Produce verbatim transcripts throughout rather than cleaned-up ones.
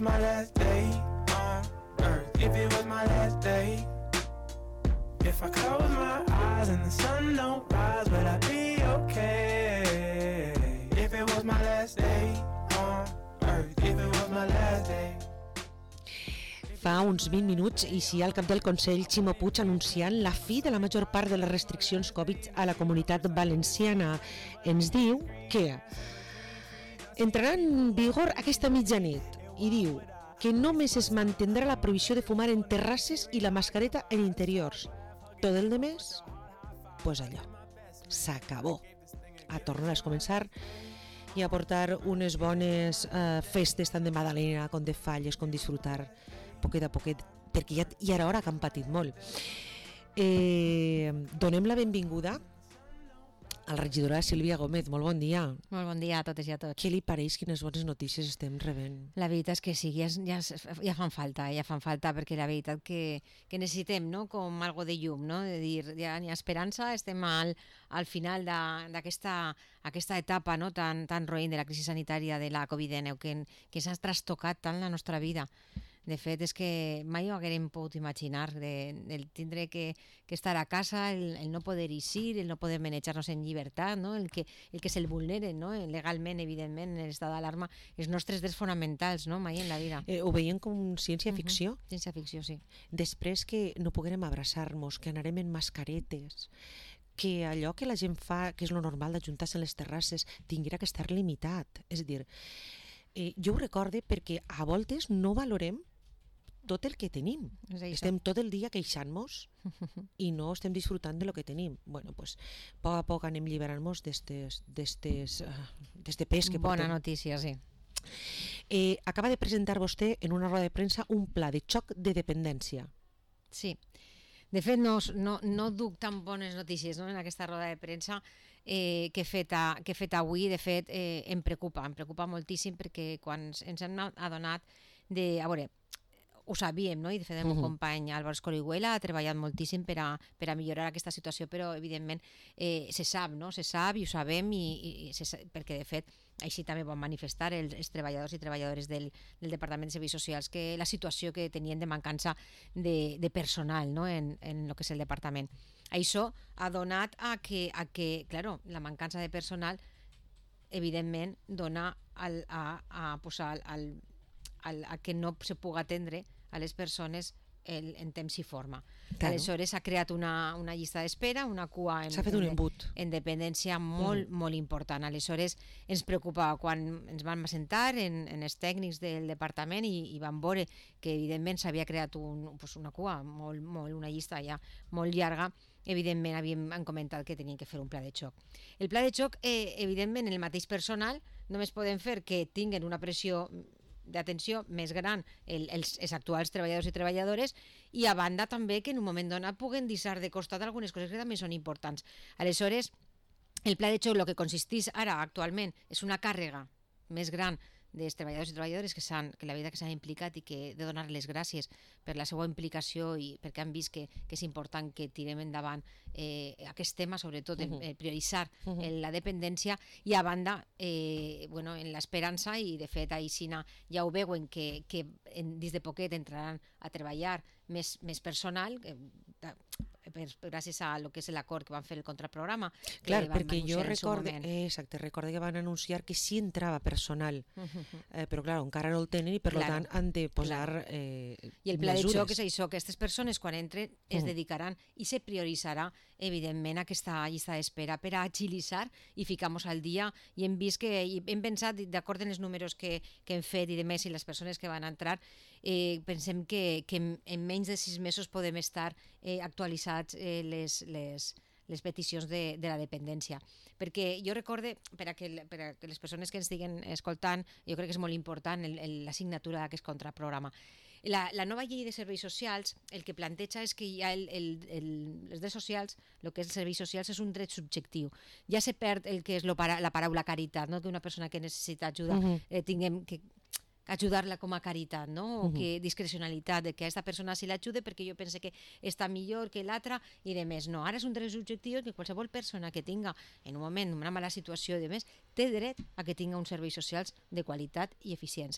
my last day on earth, if it was my last day, if I close my eyes and the sun don't rise, would I be okay? If it was my last day on earth, if it was my last day. Fa uns vint minuts eixia al cap del Consell Ximo Puig anunciant la fi de la major part de les restriccions Covid a la Comunitat Valenciana. Ens diu que entrarà en vigor aquesta mitjanit i diu que només es mantindrà la prohibició de fumar en terrasses i la mascareta en interiors. Tot el demés, pues allò, s'acabó. A tornar a començar i a portar unes bones eh, festes tant de Madalena com de Falles, com disfrutar poquet a poquet, perquè ja, ja era hora que han patit molt. Eh, donem la benvinguda a la regidora Sílvia Gómez. Molt bon dia. Molt bon dia a totes i a tots. Què li pareix? Quines bones notícies estem rebent? La veritat és que sí, ja, ja, ja fan falta, ja fan falta, perquè la veritat que, que necessitem, no?, com algo de llum, no?, de dir, ja hi ha esperança, estem al, al final d'aquesta aquesta etapa, no?, tan, tan roïn de la crisi sanitària de la covid dinou que, que s'ha trastocat tant la nostra vida. De fet, és que mai ho haguérem pogut imaginar, de, el tindre que, que estar a casa, el, el no poder eixir, el no poder manejar-nos en llibertat, no? el, que, el que se'l vulneren, no? legalment, evidentment, en l'estat d'alarma, els nostres drets fonamentals, no? Mai en la vida. Eh, ho veiem com ciència-ficció? Uh-huh. Ciència-ficció, sí. Després que no poguérem abraçar-nos, que anarem en mascaretes, que allò que la gent fa, que és lo normal d'ajuntar-se en les terrasses, tinguera que estar limitat. És a dir, eh, jo ho recorde perquè a voltes no valorem tot el que tenim. Estem tot el dia queixant-nos i no estem disfrutant de lo que tenim. Bueno, pues, a poc a poc anem lliberant-nos d'estes, d'estes, d'este pes que portem. Bona notícia, sí. Eh, acaba de presentar vostè en una roda de premsa un pla de xoc de dependència. Sí. De fet, no, no, no duc tan bones notícies, no?, en aquesta roda de premsa eh, que, he fet a, que he fet avui. De fet, eh, em preocupa, em preocupa moltíssim, perquè quan ens hem adonat de... A veure, ho sabíem, no? I de fet el meu uh-huh. company Álvaro Escorihuela ha treballat moltíssim per a, per a millorar aquesta situació, però evidentment eh, se sap, no? Se sap i ho sabem, i, i se sap, perquè de fet així també van manifestar els, els treballadors i treballadores del, del Departament de Serveis Socials, que la situació que tenien de mancança de, de personal, no?, en, en el que és el departament. Això ha donat a que, a que claro, la mancança de personal evidentment dona al, a, a posar al, al, a que no se pugui atendre a les persones el, en temps i forma. Claro. Aleshores s'ha creat una, una llista d'espera, una cua en, s'ha fet un embut en dependència molt, mm. molt important. Aleshores ens preocupa quan ens vam assentar en, en els tècnics del departament i, i vam veure que evidentment s'havia creat un, pues una cua, molt, molt, una llista ja molt llarga. Evidentment havíem han comentat que tenien que fer un pla de xoc. El pla de xoc, eh, evidentment, en el mateix personal només podem fer que tinguen una pressió d'atenció més gran el, els, els actuals treballadors i treballadores, i a banda també que en un moment donat puguen deixar de costat algunes coses que també són importants. Aleshores, el pla de xoc, el que consisteix ara actualment, és una càrrega més gran dels treballadors i treballadores que, que la vida que s'han implicat, i que he de donar les gràcies per la seva implicació i perquè han vist que, que és important que tirem endavant eh, aquest tema, sobretot uh -huh. el, el prioritzar uh -huh. la dependència, i a banda eh, bueno, en l'esperança, i de fet aixina ja ho veuen que, que en, dins de poquet entraran a treballar més, més personal, eh, per, gràcies a lo que és l'acord que van fer el contraprograma. Clar, perquè jo recorde, eh, exacte, recorde que van anunciar que sí entrava personal, uh -huh. eh, però clar, encara no el tenen i per claro, tant han de posar claro. eh, i el pla mesures. De xoc és això, que aquestes persones quan entren es uh -huh. dedicaran i se prioritzarà evidentment aquesta llista d'espera per a agilitzar i ficar-nos al dia, i hem vist que i hem pensat, d'acord amb els números que, que hem fet i de més i les persones que van entrar, eh, pensem que, que en, en menys de sis mesos podem estar eh, actualitzats Eh, les, les, les peticions de, de la dependència, perquè jo recorde, per a, que, per a que les persones que ens estiguen escoltant, jo crec que és molt important el, el, la signatura d'aquest contraprograma. La, la nova llei de serveis socials el que planteja és que hi ha el, el, el, els drets socials, el que és els serveis socials és un dret subjectiu. Ja se perd el que és lo para, la paraula caritat, no? Que una persona que necessita ajuda uh-huh. eh, tinguem que ajudar-la com a caritat, no? O uh-huh. que discrecionalitat, de que aquesta persona si l'ajude perquè jo pense que està millor que l'altra i de més. No, ara és un dret subjectiu que qualsevol persona que tinga en un moment una mala situació i de més té dret a que tinga uns serveis socials de qualitat i eficients.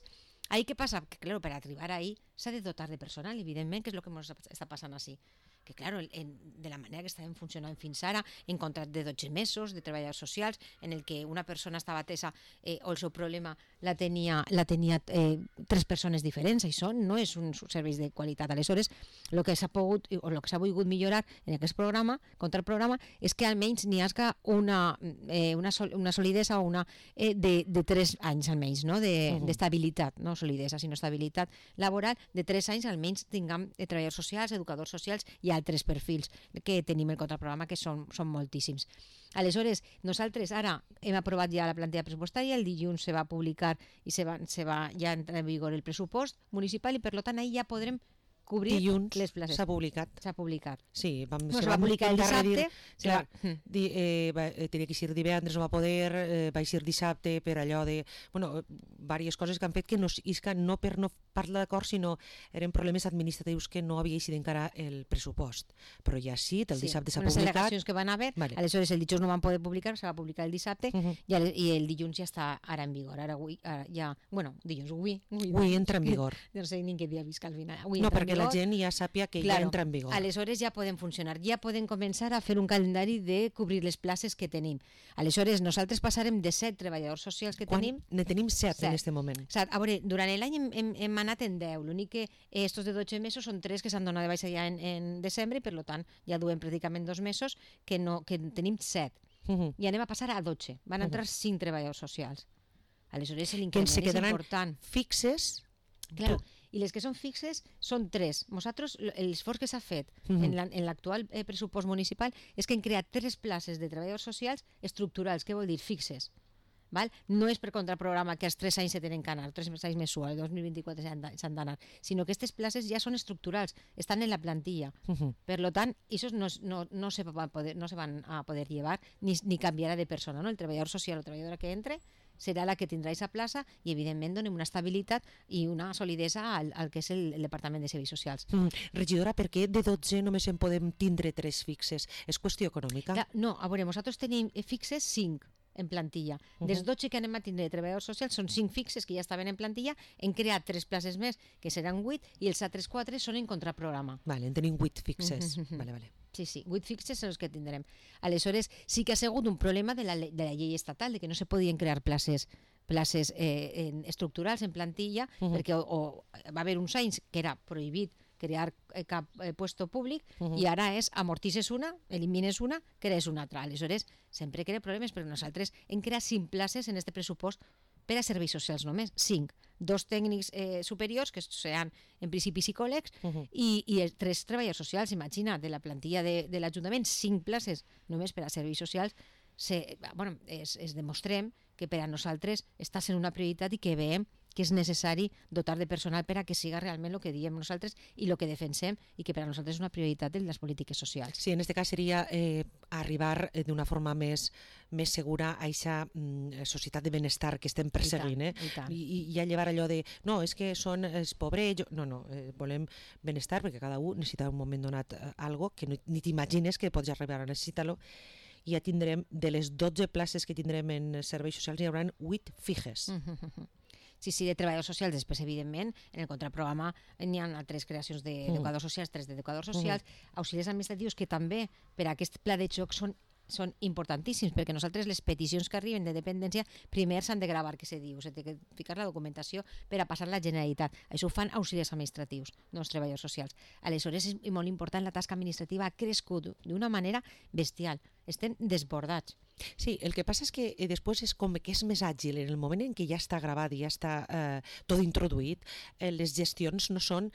Ahí què passa? Que, claro, per arribar ahí s'ha de dotar de personal, evidentment, que és el que ens està passant així. Que, claro, en, de la manera que estàvem funcionant fins ara, en contrat de dotze mesos, de treballadors socials, en el que una persona estava atesa eh, o el seu problema la tenia, la tenia eh, tres persones diferents, això no és un servei de qualitat. Aleshores, el que s'ha pogut o el que s'ha volgut millorar en aquest programa, contra el programa, és que almenys n'hi hagi una, eh, una, sol, una solidesa o una eh, de, de tres anys almenys, no? D'estabilitat, de, uh -huh. no solidesa, sinó estabilitat laboral, de tres anys almenys tinguem eh, treballadors socials, educadors socials i altres perfils que tenim el contraprograma, que són, són moltíssims. Aleshores, nosaltres ara hem aprovat ja la plantilla pressupostària, el dilluns se va publicar i se va, se va ja entrar en vigor el pressupost municipal i per tant ahir ja podrem cobrir dilluns les places. S'ha publicat. S'ha publicat. Sí, vam, no, se, se va publicar el dissabte. Sí, va, di, eh, va, eh, tenia que ser divendres, no va poder, eh, va ser dissabte per allò de... Bueno, diverses coses que han fet que no, que no per no parlar d'acord, sinó eren problemes administratius que no havia eixit encara el pressupost. Però ja sí, el sí, dissabte s'ha publicat. Les al·legacions que van haver, vale. Aleshores el dijous no van poder publicar, se va publicar el dissabte uh -huh. i, el, i el dilluns ja està ara en vigor. Ara avui, ara ja... Bueno, dilluns, avui... Avui, avui entra en vigor. No sé ni què dia visc al final. Avui no, perquè la gent ja sap que claro, ja entra en vigor. Aleshores ja poden funcionar, ja poden començar a fer un calendari de cobrir les places que tenim. Aleshores nosaltres passarem de set treballadors socials que Quan tenim... Ne tenim set, set en aquest moment. Set. A veure, durant l'any hem, hem, hem anat en deu, l'únic que estos de dotze mesos són tres que s'han donat de baixa ja en, en desembre i per tant ja duem pràcticament dos mesos que, no, que tenim set. Uh -huh. I anem a passar a dotze. Van entrar uh -huh. cinc treballadors socials. Aleshores l'increment és important. Fixes... Claro. I les que són fixes són tres. Nosaltres, l'esforç que s'ha fet uh -huh. en l'actual eh, pressupost municipal és que hem creat tres places de treballadors socials estructurals, què vol dir? Fixes. Val? No és per contraprograma que els tres anys se tenen que anar, tres anys mensuals, el dos mil vint-i-quatre s'han d'anar, sinó que aquestes places ja són estructurals, estan en la plantilla. Uh -huh. Per tant, això no, no, no, se van poder, no se van a poder llevar ni, ni canviarà de persona. No? El treballador social o treballadora que entre serà la que tindrà aquesta plaça i, evidentment, donem una estabilitat i una solidesa al, al que és el, el Departament de Serveis Socials. Mm. Regidora, per què de dotze només en podem tindre tres fixes? És qüestió econòmica? La, no, a veure, nosaltres tenim fixes cinc en plantilla. Uh -huh. Dels dotze que anem a tindre de treballadors socials són cinc fixes que ja estaven en plantilla, hem creat tres places més que seran vuit i els altres quatre són en contraprograma. Vale, en tenim vuit fixes. Uh -huh. Vale, vale. Sí, sí, vuit fixes són els que tindrem. Aleshores, sí que ha sigut un problema de la, de la llei estatal, de que no se podien crear places places eh, en, estructurals en plantilla, uh -huh. perquè o, o, va haver uns anys que era prohibit crear eh, cap eh, puesto públic uh -huh. i ara és amortisses una, elimines una, crees una altra. Aleshores, sempre crea problemes, però nosaltres hem creat cinc places en este pressupost per a serveis socials només, cinc. Dos tècnics eh, superiors, que seran en principi psicòlegs, uh -huh. i, i tres treballadors socials. Imagina, de la plantilla de, de l'Ajuntament, cinc places només per a serveis socials. Se, bueno, es, es demostrem que per a nosaltres està sent una prioritat i que veiem que és necessari dotar de personal per a que siga realment el que diem nosaltres i el que defensem i que per a nosaltres és una prioritat de les polítiques socials. Sí, en aquest cas seria eh, arribar eh, d'una forma més, més segura a aquesta mm, societat de benestar que estem perseguint. I, tant, eh? I, i, i a llevar allò de, no, és que són els pobres, no, no, eh, volem benestar perquè cada un necessita un moment donat eh, algo que no, ni t'imagines que pots arribar a necessitar-lo. I ja tindrem, de les dotze places que tindrem en serveis socials, hi haurà vuit fixes. Mm-hmm. Sí, sí, de treballadors socials. Després, evidentment, en el contraprograma n'hi ha tres creacions d'educadors mm. socials, tres d'educadors socials, mm. auxiliars administratius, que també per a aquest pla de xoc són són importantíssims, perquè nosaltres les peticions que arriben de dependència primer s'han de gravar, que se diu, s'ha de ficar la documentació per a passar la Generalitat. Això ho fan auxiliars administratius, no els treballadors socials. Aleshores és molt important, la tasca administrativa ha crescut d'una manera bestial, estem desbordats. Sí, el que passa és que eh, després és com que és més àgil, en el moment en què ja està gravat i ja està eh, tot introduït, eh, les gestions no són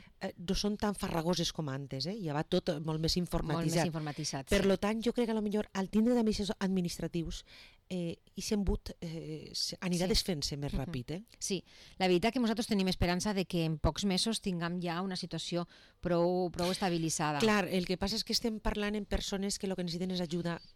no són tan farragoses com antes, eh? Ja va tot molt més informatitzat. Molt més informatitzat, Per sí. tant, jo crec que potser al tindre d'administradors administratius eh, i s'embut eh, anirà sí. desfent-se més uh-huh. ràpid. Eh? Sí, la veritat que nosaltres tenim esperança de que en pocs mesos tinguem ja una situació prou, prou estabilitzada. Clar, el que passa és que estem parlant en persones que el que necessiten és ajuda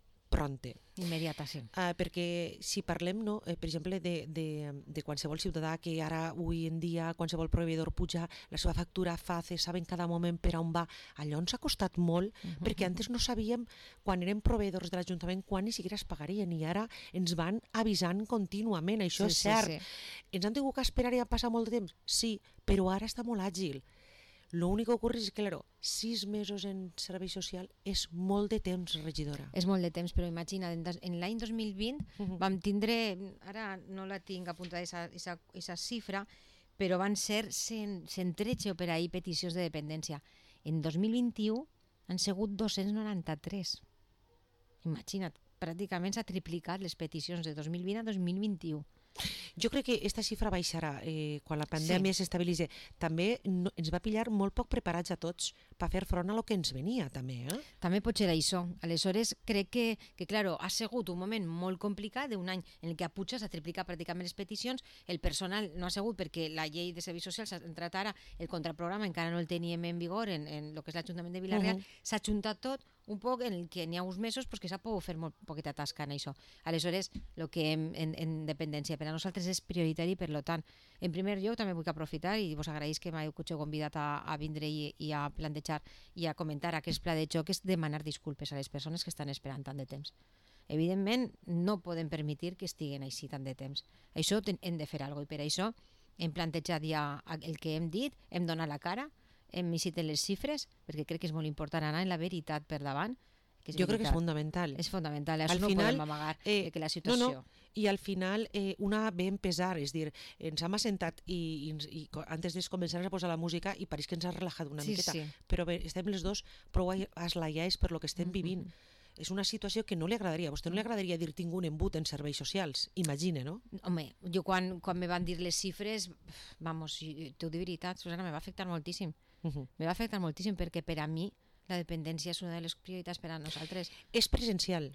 pronte. Immediata, sí. Uh, perquè si parlem, no, eh, per exemple, de, de, de qualsevol ciutadà que ara, avui en dia, qualsevol proveïdor puja la seva factura, face, saben cada moment per on va, allò ens ha costat molt, uh -huh. perquè antes no sabíem, quan érem proveïdors de l'Ajuntament, quan ni siquiera es pagarien, i ara ens van avisant contínuament, això Sí, és sí, cert. sí. Ens han tingut que esperar i ha passat molt de temps? Sí, però ara està molt àgil. Lo únic que ocorre és que, claro, sis mesos en servei social és molt de temps, regidora. És molt de temps, però imagina, en, en l'any dos mil vint uh -huh. vam tindre, ara no la tinc apuntada aquesta xifra, però van ser cent, cent tretze per ahir peticions de dependència. En dos mil vint-i-u han sigut dos-cents noranta-tres. Imagina't, pràcticament s'ha triplicat les peticions de dos mil vint a dos mil vint-i-u. Jo crec que aquesta xifra baixarà eh, quan la pandèmia sí. s'estabilitzi. També no, ens va pillar molt poc preparats a tots per fer front a lo que ens venia, també. Eh? També pot ser això. Aleshores, crec que, que claro, ha sigut un moment molt complicat d'un any en el que a Puig s'ha triplicat pràcticament les peticions, el personal no ha sigut perquè la llei de serveis socials s'ha entrat ara, el contraprograma encara no el teníem en vigor en, en el que és l'Ajuntament de Vila-real, uh-huh. s'ha juntat tot un poc en el que n'hi ha uns mesos pues, que s'ha pogut fer molt poqueta tasca en això. Aleshores, el que hem en, en dependència per a nosaltres és prioritari, per tant, en primer lloc també vull aprofitar i vos agraïs que m'heu convidat a, a vindre i, i a plantejar i a comentar aquest pla de xoc, és demanar disculpes a les persones que estan esperant tant de temps. Evidentment, no podem permetre que estiguen així tant de temps. Això hem de fer alguna cosa i per això hem plantejat ja el que hem dit, hem donat la cara, hem llegit les xifres, perquè crec que és molt important anar en la veritat per davant. Que jo veritat. crec que és fundamental. És fundamental, això al no final, podem amagar eh, que la situació... No, no. I al final eh, una ve a pesar, és dir, ens hem assentat i, i, i antes de començar a posar la música i pareix que ens ha relajat una sí, miqueta, sí. però bé, estem les dos prou aslaiats per lo que estem vivint. Mm-hmm. És una situació que no li agradaria. A vostè no li agradaria dir tinc un embut en serveis socials? Imagine, no? Home, jo quan, quan me van dir les xifres, vamos, t'ho dic veritat, Susana, me va afectar moltíssim. Uh-huh. Me va afectar moltíssim perquè per a mi la dependència és una de les prioritats per a nosaltres. És presencial?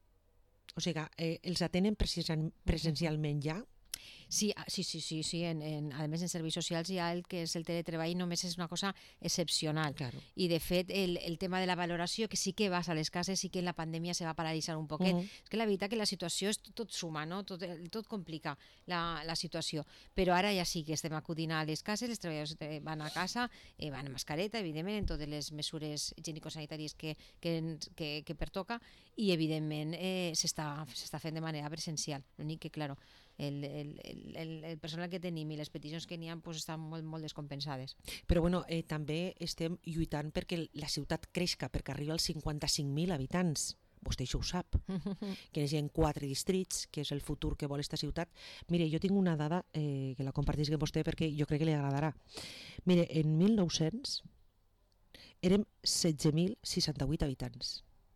O sigui, eh, els atenen presencialment ja? Sí, sí, sí, sí, sí. En, en, a més en serveis socials hi ha el que és el teletreball, només és una cosa excepcional. Claro. I de fet el, el tema de la valoració, que sí que vas a les cases, sí que en la pandèmia se va paralitzar un poquet. Uh-huh. És que la veritat que la situació és tot, tot suma, no? tot, tot complica la, la situació. Però ara ja sí que estem acudint a les cases, els treballadors van a casa, eh, van a mascareta, evidentment, en totes les mesures higiènico-sanitàries que, que, que, que pertoca, i evidentment eh, s'està s'està fent de manera presencial. L'únic que, claro, El, el, el, el personal que tenim i les peticions que n'hi ha pues, estan molt, molt descompensades. Però bueno, eh, també estem lluitant perquè la ciutat creixca, perquè arriba als cinquanta-cinc mil habitants. Vostè això ho sap, que hi ha quatre distrits, que és el futur que vol esta ciutat. Mire, jo tinc una dada eh, que la compartís amb vostè perquè jo crec que li agradarà. Mire, en mil nou-cents érem setze mil seixanta-vuit habitants.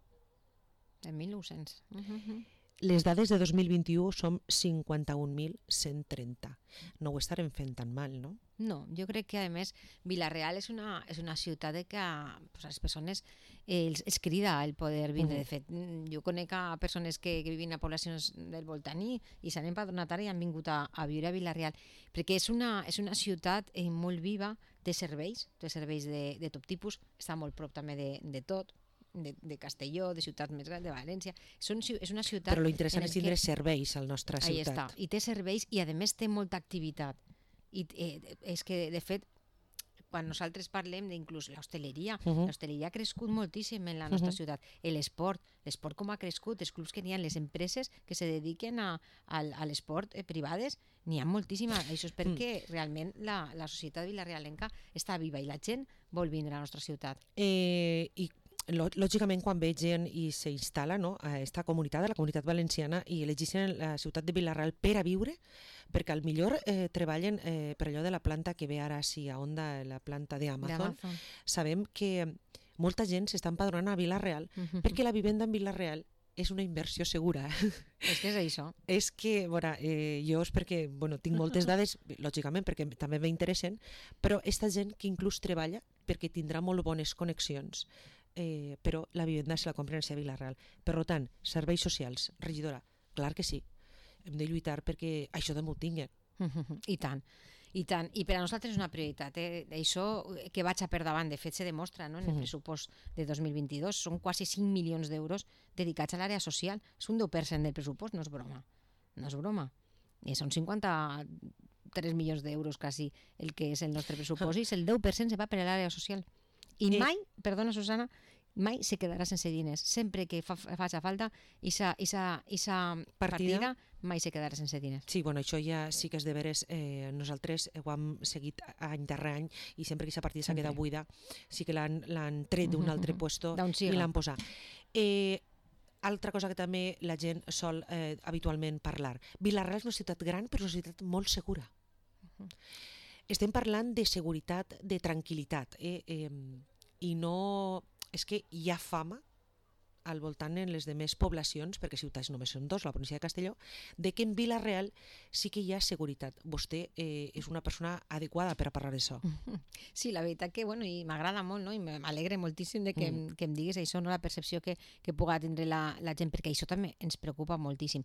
En mil nou-cents. Uh-huh. Les dades de dos mil vint-i-u són cinquanta-un mil cent trenta. No ho estarem fent tan mal, no? No, jo crec que a més Vila-real és una, és una ciutat que pues, a les persones eh, els, els crida el poder vindre. Uh-huh. De fet, jo conec a persones que, que vivin a poblacions del voltant i, i s'han empadronat ara i han vingut a, a viure a Vila-real, perquè és una, és una ciutat eh, molt viva, té serveis, té serveis de, de tot tipus, està molt prop també de, de tot, De, de Castelló, de ciutats més grans, de València. Són, és una ciutat... Però l'interessant és tindre que... serveis a la nostra ciutat. Ahí està. I té serveis i a més té molta activitat. I eh, és que, de fet, quan nosaltres parlem d'inclús l'hostaleria, uh-huh. l'hostaleria ha crescut moltíssim en la nostra uh-huh. ciutat. L'esport, l'esport com ha crescut, els clubs que n'hi ha, les empreses que se dediquen a, a, a l'esport eh, privades, n'hi ha moltíssimes. Això és perquè mm. realment la, la societat vilarealenca està viva i la gent vol vindre a la nostra ciutat. Eh, I lògicament quan ve gent i s'instal·la no, a aquesta comunitat, a la comunitat valenciana, i elegeixen la ciutat de Vila-real per a viure, perquè al millor eh, treballen eh, per allò de la planta que ve ara sí, a Onda, la planta d'Amazon. Sabem que molta gent s'està empadronant a Vila-real uh-huh. perquè la vivenda en Vila-real és una inversió segura. És que és això. És que, bueno, eh, jo és perquè, bueno, tinc moltes dades, lògicament, perquè també m'interessen, però aquesta gent que inclús treballa perquè tindrà molt bones connexions, eh, però la vivenda se la compren a Vila-real. Per tant, serveis socials, regidora, clar que sí, hem de lluitar perquè això també ho tinguen. I tant. I tant, i per a nosaltres és una prioritat. Eh? Això que vaig a per davant, de fet, se demostra, no? En el Mhm. pressupost de dos mil vint-i-dos. Són quasi cinc milions d'euros dedicats a l'àrea social. És un deu per cent del pressupost, no és broma. No és broma. I són cinquanta-tres milions d'euros quasi el que és el nostre pressupost, i el deu per cent se va per a l'àrea social. I Eh. mai, perdona Susana, mai se quedarà sense diners. Sempre que fa, faci falta, aquesta partida, partida mai se quedarà sense diners. Sí, bueno, això ja sí que és de veres. Eh, nosaltres ho hem seguit any darrere any i sempre que aquesta partida s'ha quedat buida sí que l'han tret d'un altre puesto i l'han posat. Eh, altra cosa que també la gent sol eh, habitualment parlar. Vila-real és una ciutat gran però és una ciutat molt segura. Uh-huh. Estem parlant de seguretat, de tranquil·litat. Eh? Eh, I no... És que hi ha fama al voltant en les demés poblacions, perquè ciutats només són dos, la província de Castelló, de que en Vila-real sí que hi ha seguretat. Vostè eh, és una persona adequada per a parlar d'això. Sí, la veritat que, bueno, i m'agrada molt, no? I m'alegre moltíssim de que, mm. que em diguis això, no? La percepció que, que puga tindre la, la gent, perquè això també ens preocupa moltíssim.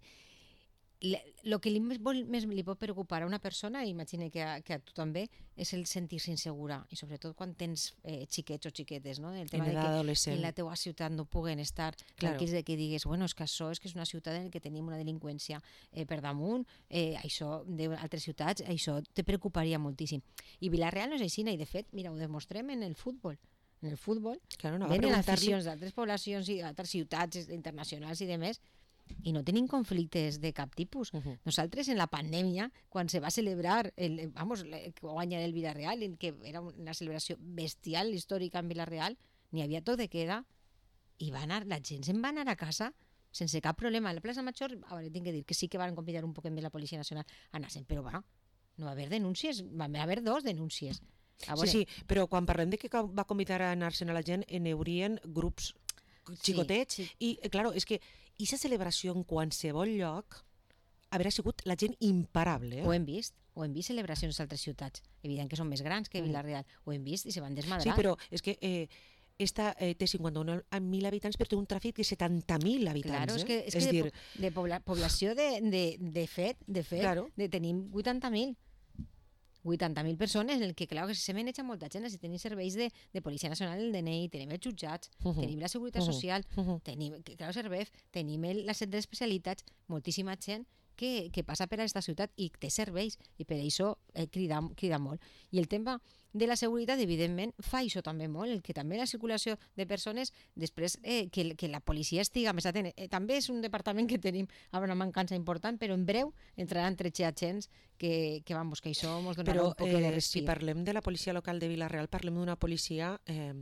El que li, més, més li pot preocupar a una persona, i imagina que a, que a tu també, és el sentir-se insegura, i sobretot quan tens eh, xiquets o xiquetes, no? El tema en de que adolescent. en la teua ciutat no puguen estar claro. tranquils, de que digues, bueno, és que això és que és una ciutat en què tenim una delinqüència eh, per damunt, eh, això d'altres ciutats, això te preocuparia moltíssim. I Vila-real no és així, i de fet, mira, ho demostrem en el futbol. En el futbol, claro, no, venen aficions d'altres poblacions i d'altres ciutats internacionals i demés, i no tenim conflictes de cap tipus. Uh-huh. Nosaltres en la pandèmia, quan se va celebrar el, vamos, el que va guanyar el Vila-real, que era una celebració bestial històrica en Vila-real, n'hi havia tot de queda, i va anar, la gent se'n va anar a casa sense cap problema. A la plaça Major, a veure, tinc que dir que sí que van convidar un poc més la Policia Nacional a anar-se'n, però va, no va haver denúncies, va haver dos denúncies. Sí, sí, però quan parlem de que va convidar a anar-se'n a la gent, en haurien grups xicotets, sí, sí. I, claro, és que aquesta celebració en qualsevol lloc haurà sigut la gent imparable. Eh? Ho hem vist, ho hem vist celebracions d'altres ciutats, evident que són més grans que Vila-real, ho hem vist i se van desmadrar. Sí, però és que eh, esta eh, té cinquanta-un mil habitants però té un tràfic de setanta mil habitants. Claro, és que, és és que dir... de, de pobla, població de, de, de fet, de fet, claro. de tenim vuitanta mil. vuitanta mil persones, en el que, clar, que se maneja molta gent, si tenim serveis de, de Policia Nacional, el D N I, tenim els jutjats, uh -huh. tenim la Seguretat uh -huh. Social, uh -huh. tenim, clar, Servef, tenim el, la centre d'especialitats, moltíssima gent que, que passa per a aquesta ciutat i té serveis, i per això eh, crida, crida molt. I el tema de la seguretat, evidentment, fa això també molt, el que també la circulació de persones, després eh, que, que la policia estiga més atent. Eh, també és un departament que tenim amb una mancança important, però en breu entraran tretze agents que, que, vamos, que això ens donarà però, un poc de eh, respir. Si parlem de la policia local de Vila-real, parlem d'una policia eh,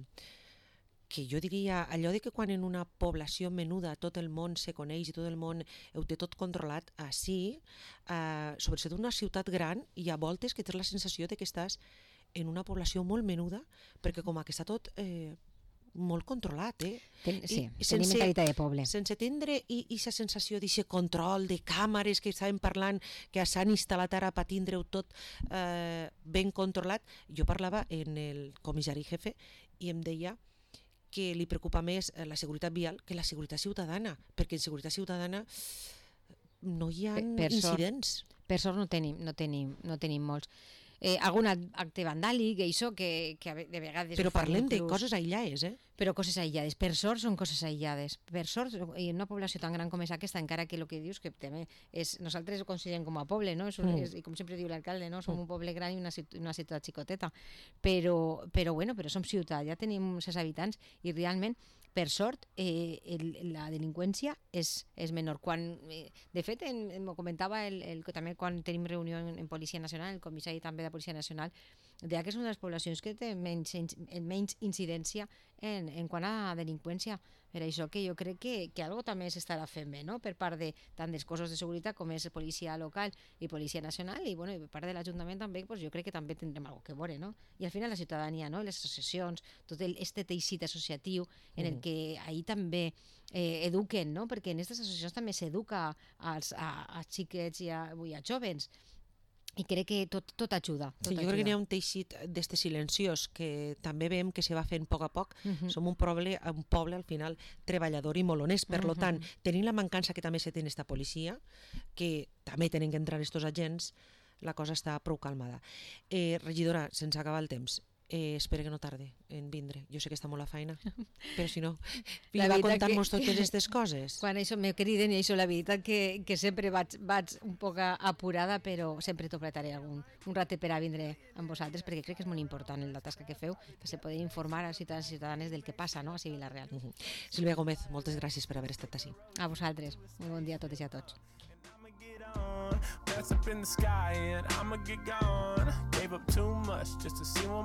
que jo diria allò de que quan en una població menuda tot el món se coneix i tot el món ho té tot controlat, així, eh, sobretot en una ciutat gran, hi ha voltes que tens la sensació de que estàs en una població molt menuda, perquè com que està tot eh, molt controlat, eh? Ten, sí, I, tenim sense, mentalitat de poble. Sense tindre aquesta sensació d'aquest control de càmeres que estàvem parlant, que s'han instal·lat ara per tindre-ho tot eh, ben controlat. Jo parlava en el comissari jefe i em deia que li preocupa més la seguretat vial que la seguretat ciutadana, perquè en seguretat ciutadana no hi ha per, per incidents. Sort, per sort no tenim, no tenim, no tenim molts. Eh, algun acte vandàlic, això que, que de vegades... Però parlem inclús, de coses aïllades, eh? Però coses aïllades. Per sort són coses aïllades. Per sort, i en una població tan gran com és aquesta, encara que el que dius que també és... Nosaltres ho considerem com a poble, no? És un, mm. és, i com sempre diu l'alcalde, no? Som mm. un poble gran i una, una ciutat xicoteta. Però, però, bueno, però som ciutat, ja tenim ses habitants i realment, per sort, eh, el, la delinqüència és, és menor. Quan, eh, de fet, m'ho comentava el, el, també quan tenim reunió en, en Policia Nacional, el comissari també de Policia Nacional, deia que és una de les poblacions que té menys, menys incidència en, en quant a delinqüència. Per això que jo crec que, que algo també s'estarà fent bé, no? Per part de tant dels cossos de seguretat com és policia local i policia nacional, i, bueno, i per part de l'Ajuntament també, pues, jo crec que també tindrem alguna cosa que veure, no? I al final la ciutadania, no? Les associacions, tot el, este teixit associatiu en el que ahir també eh, eduquen, no? Perquè en aquestes associacions també s'educa als, a, a xiquets i a, i a jovens, i crec que tot, tot ajuda. Tot sí, jo ajuda. crec que n'hi ha un teixit d'este silenciós que també veiem que se va fent a poc a poc. Uh -huh. Som un poble, un poble al final treballador i molt honest, per uh -huh. lo tant, tenint la mancança que també se té en esta policia, que també tenen que entrar estos agents, la cosa està prou calmada. Eh, regidora, sense acabar el temps, eh, espero que no tarde en vindre. Jo sé que està molt a feina, però si no, li va contar-nos totes aquestes coses. Quan això me criden i això, la veritat que, que sempre vaig, vaig un poc apurada, però sempre t'opretaré algun un ratet per a vindre amb vosaltres, perquè crec que és molt important la tasca que feu, per se poder informar als ciutadans i ciutadanes del que passa, no?, a Vila-real. Uh -huh. Sílvia Gómez, moltes gràcies per haver estat així. A vosaltres. Molt bon dia a totes i a tots. That's up in the sky and I'ma get gone. Gave up too much just to see one